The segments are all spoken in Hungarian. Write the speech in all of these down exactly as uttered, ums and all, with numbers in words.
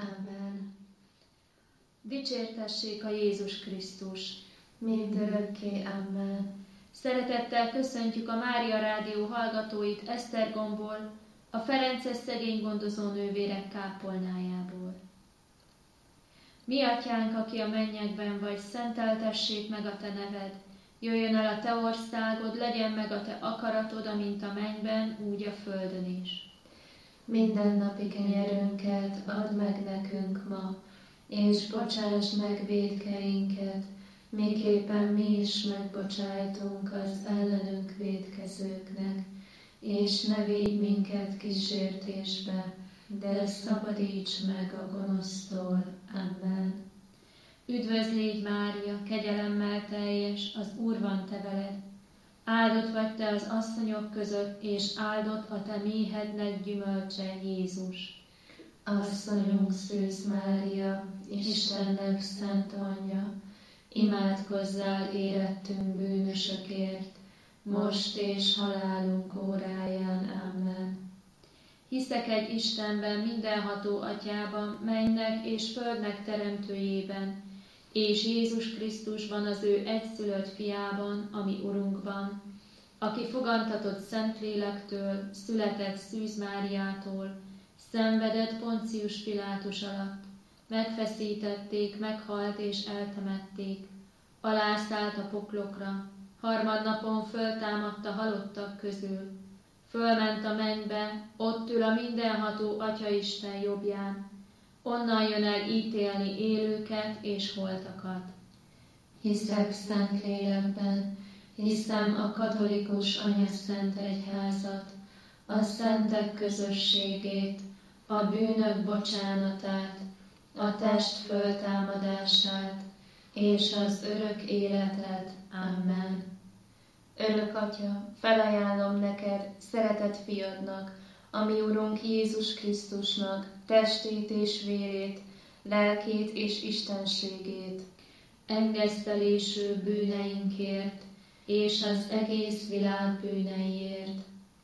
Amen. Dicsértessék a Jézus Krisztus! Mindörökké. Amen. Szeretettel köszöntjük a Mária Rádió hallgatóit Esztergomból, a Ferences szegénygondozó nővérek kápolnájából. Mi atyánk, aki a mennyekben vagy, szenteltessék meg a te neved. Jöjjön el a te országod, legyen meg a te akaratod, amint a mennyben, úgy a földön is. Mindennapi kenyerünket add meg nekünk ma, és bocsáss meg vétkeinket, miképpen mi is megbocsájtunk az ellenünk vétkezőknek, és ne védj minket kísértésbe, de szabadíts meg a gonosztól. Amen. Üdvözlégy Mária, kegyelemmel teljes, az Úr van te veled. Áldott vagy te az asszonyok között, és áldott a te méhednek gyümölcse, Jézus. Asszonyunk Szűz Mária, Istennek szent anyja, imádkozzál érettünk bűnösökért, most és halálunk óráján. Amen. Hiszek egy Istenben, mindenható atyában, mennynek és földnek teremtőjében, és Jézus Krisztusban, az ő egyszülött fiában, ami Urunkban, aki fogantatott Szentlélektől, született Szűz Máriától, szenvedett Poncius Pilátus alatt, megfeszítették, meghalt és eltemették, alászállt a poklokra, harmadnapon föltámadt a halottak közül, fölment a mennybe, ott ül a mindenható Atyaisten jobbján, onnan jön el ítélni élőket és holtakat. Hiszek Szentlélekben, hiszem a katolikus anyaszent egyházat, a szentek közösségét, a bűnök bocsánatát, a test föltámadását és az örök életet. Amen. Örök Atya, felajánlom neked szeretett fiadnak, a mi Urunk Jézus Krisztusnak testét és vérét, lelkét és istenségét, engesztelésű bűneinkért és az egész világ bűneiért,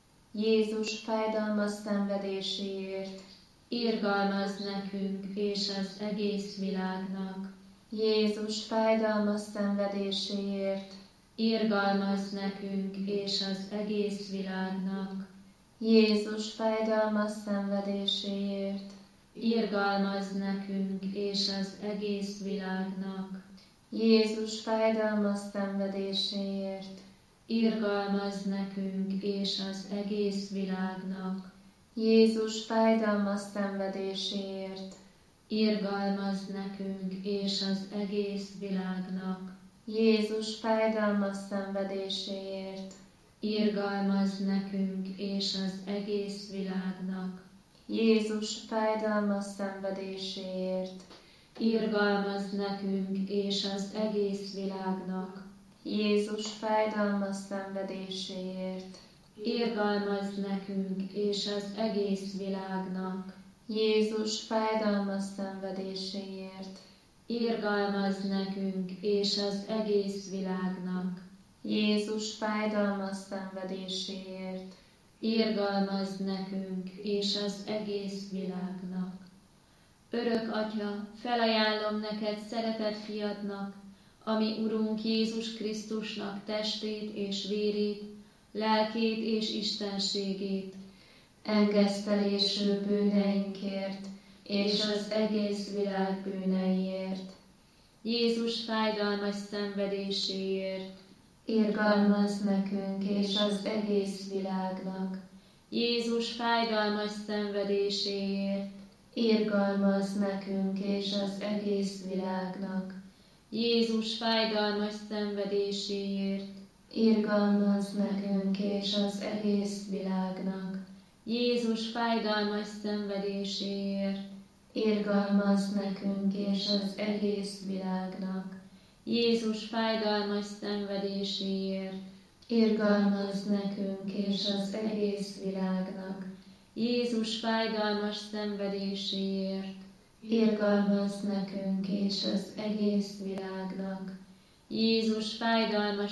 Jézus fájdalmas szenvedéséért, irgalmazz nekünk és az egész világnak. Jézus fájdalmas szenvedéséért, irgalmazz nekünk és az egész világnak. Jézus fájdalmas szenvedéséért, irgalmazz nekünk és az egész világnak. Jézus fájdalmas szenvedéséért, irgalmazz nekünk és az egész világnak. Jézus fájdalmas szenvedéséért, irgalmazz nekünk és az egész világnak. Jézus fájdalmas szenvedéséért, irgalmazz nekünk és az egész világnak. Jézus fájdalmas szenvedéséért, irgalmazz nekünk és az egész világnak. Jézus fájdalmas szenvedéséért, irgalmazz nekünk és az egész világnak. Jézus fájdalmas szenvedéséért, irgalmazz nekünk és az egész világnak. Jézus fájdalmas szenvedéséért, irgalmazz nekünk és az egész világnak. Örök Atya, felajánlom neked szeretett fiadnak, ami Urunk Jézus Krisztusnak testét és vérét, lelkét és istenségét, engesztelésű bűneinkért és az egész világ bűneiért, Jézus fájdalmas szenvedéséért, irgalmazz nekünk és az egész világnak, Jézus fájdalmas szenvedéséért, irgalmazz nekünk és az egész világnak, Jézus fájdalmas szenvedéséért, irgalmazz nekünk és az egész világnak, Jézus fájdalmas szenvedéséért, irgalmazz nekünk és az egész világnak, Jézus fájdalmas szenvedéséért, irgalmazz nekünk és az egész világnak, Jézus fájdalmas szenvedéséért, irgalmazz nekünk és az egész világnak, Jézus fájdalmas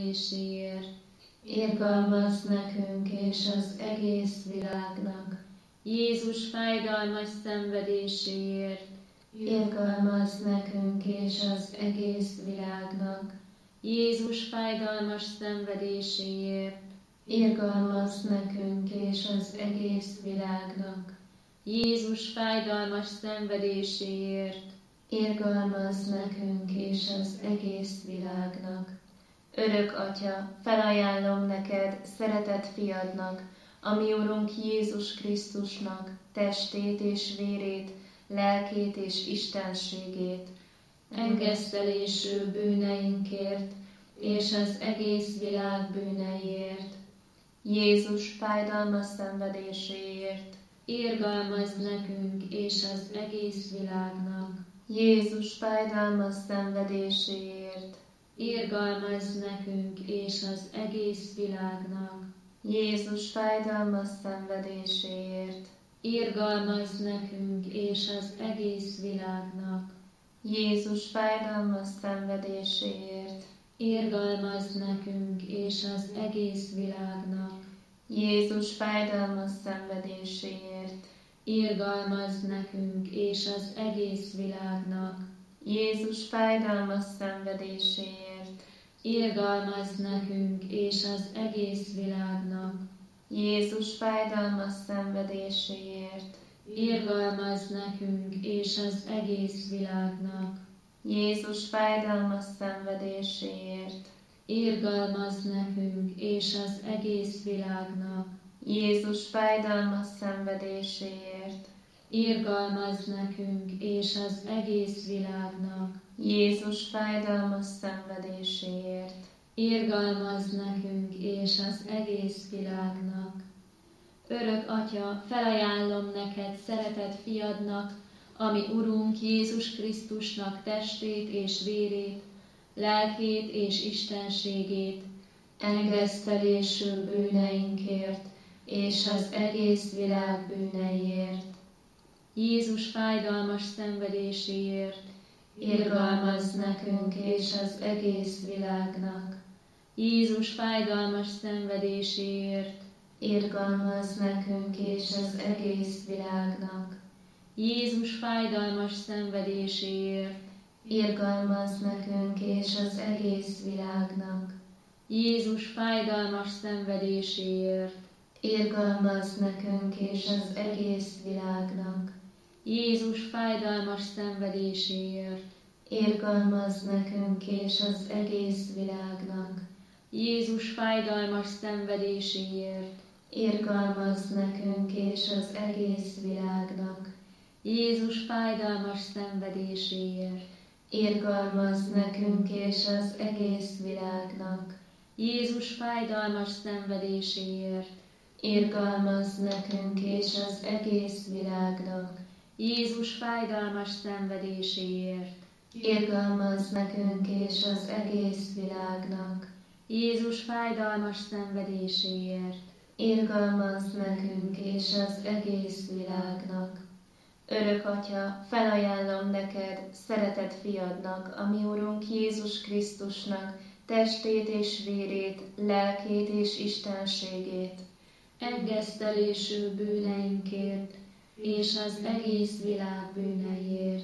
szenvedéséért, irgalmazz nekünk és az egész világnak, Jézus fájdalmas szenvedéséért, irgalmazz nekünk és az egész világnak. Jézus fájdalmas szenvedéséért, Irgalmazz nekünk és az egész világnak. Jézus fájdalmas szenvedéséért, Irgalmazz nekünk és az egész világnak. Örök Atya, felajánlom neked szeretett fiadnak, a mi Urunk Jézus Krisztusnak testét és vérét, lelkét és istenségét, engesztelésű bűneinkért és az egész világ bűneiért, Jézus fájdalmas szenvedéséért, irgalmazz nekünk és az egész világnak. Jézus fájdalmas szenvedéséért, Irgalmazz nekünk és az egész világnak. Jézus fájdalmas szenvedéséért, Irgalmazz nekünk és az egész világnak. Jézus fájdalmas szenvedéséért, Irgalmazz nekünk és az egész világnak. Jézus fájdalmas szenvedéséért, Irgalmazz nekünk és az egész világnak. Jézus fájdalmas szenvedéséért, Irgalmazz nekünk és az egész világnak. Jézus fájdalmas szenvedéséért, Irgalmazz nekünk és az egész világnak. Jézus fájdalmas szenvedéséért, Irgalmazz nekünk és az egész világnak. Jézus fájdalmas szenvedéséért, Irgalmazz nekünk és az egész világnak. Jézus fájdalmas szenvedéséért, Irgalmazz nekünk és az egész világnak. Örök Atya, felajánlom neked szeretett fiadnak, ami Urunk Jézus Krisztusnak testét és vérét, lelkét és istenségét, engesztelésű bűneinkért és az egész világ bűneiért, Jézus fájdalmas szenvedéséért, irgalmazz nekünk és az egész világnak. Jézus fájdalmas szenvedéséért, Irgalmazz nekünk és az egész világnak. Jézus fájdalmas szenvedéséért, Irgalmazz nekünk és az egész világnak. Jézus fájdalmas szenvedéséért, Irgalmazz nekünk és az egész világnak. Jézus fájdalmas szenvedéséért, Irgalmazz nekünk és az egész világnak. Jézus fájdalmas szenvedéséért, Irgalmazz nekünk és az egész világnak. Jézus fájdalmas szenvedéséért, Irgalmazz nekünk és az egész világnak. Jézus fájdalmas szenvedéséért, Irgalmazz nekünk és az egész világnak. Jézus fájdalmas szenvedéséért, Irgalmazz nekünk és az egész világnak. Jézus fájdalmas szenvedéséért, Irgalmazz nekünk és az egész világnak. Örök Atya, felajánlom neked szeretett fiadnak, a mi Urunk Jézus Krisztusnak testét és vérét, lelkét és istenségét, engesztelésű bűneinkért és az egész világ bűneiért,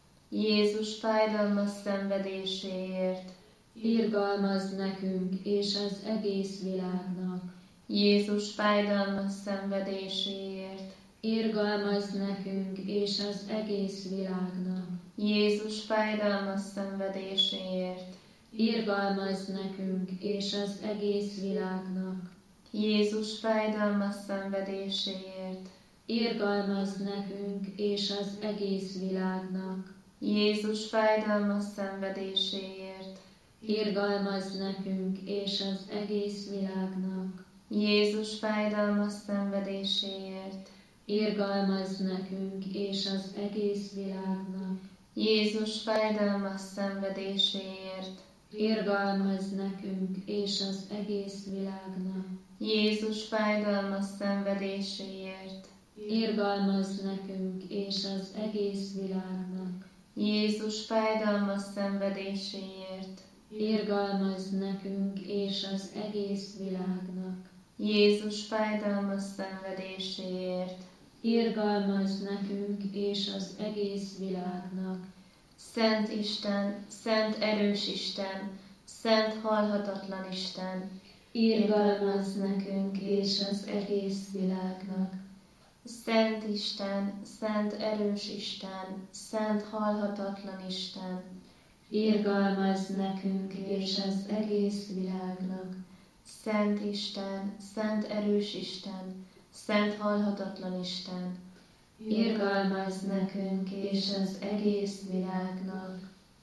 Jézus fájdalmas szenvedéséért, irgalmazz nekünk és az egész világnak. Jézus fájdalmas szenvedéséért, Irgalmazz nekünk és az egész világnak. Jézus fájdalmas szenvedéséért, Irgalmazz nekünk és az egész világnak. Jézus fájdalmas szenvedéséért, Irgalmazz nekünk és az egész világnak. Jézus fájdalmas szenvedéséért, Irgalmazz nekünk és az egész világnak. Jézus fájdalmas szenvedéséért, Irgalmazz nekünk és az egész világnak. Jézus fájdalmas szenvedéséért, Irgalmazz nekünk és az egész világnak. Jézus fájdalmas szenvedéséért, Irgalmazz nekünk és az egész világnak. Jézus fájdalmas szenvedéséért, Irgalmazz nekünk és az egész világnak. Jézus fájdalmas szenvedéséért, irgalmazz nekünk és az egész világnak. Szent Isten, szent erős Isten, szent halhatatlan Isten, irgalmazz nekünk és az egész világnak. Szent Isten, szent erős Isten, szent halhatatlan Isten, irgalmazz nekünk és az egész világnak. Szent Isten, szent erős Isten, szent halhatatlan Isten, irgalmazz nekünk és az egész világnak.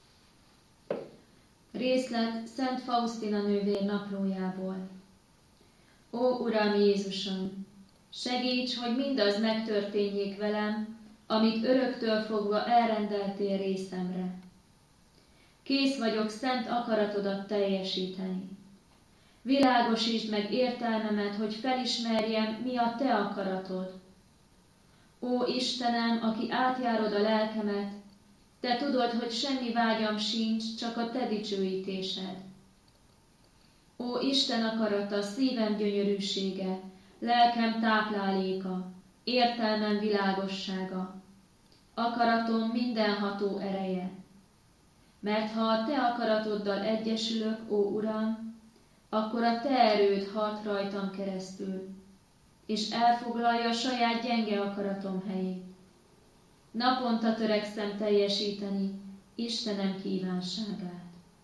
Részlet Szent Faustina nővér naplójából. Ó, Uram Jézusom! Segíts, hogy mindaz megtörténjék velem, amit öröktől fogva elrendeltél részemre. Kész vagyok szent akaratodat teljesíteni. Világosítsd meg értelmemet, hogy felismerjem, mi a te akaratod. Ó Istenem, aki átjárod a lelkemet, te tudod, hogy semmi vágyam sincs, csak a te dicsőítésed. Ó Isten akarata, szívem gyönyörűsége, lelkem tápláléka, értelmem világossága, akaratom mindenható ereje. Mert ha a te akaratoddal egyesülök, ó Uram, akkor a te erőd hat rajtam keresztül, és elfoglalja saját gyenge akaratom helyét. Naponta törekszem teljesíteni Istenem kívánságát.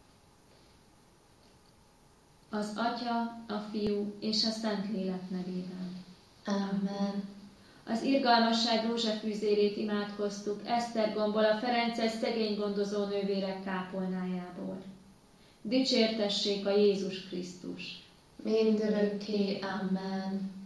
Az Atya, a Fiú és a Szentlélek nevében. Amen. Az irgalmasság rózsafűzérét imádkoztuk Esztergomból, a ferences szegény gondozó nővérek kápolnájából. Dicsértessék a Jézus Krisztus! Mindörökké. Amen.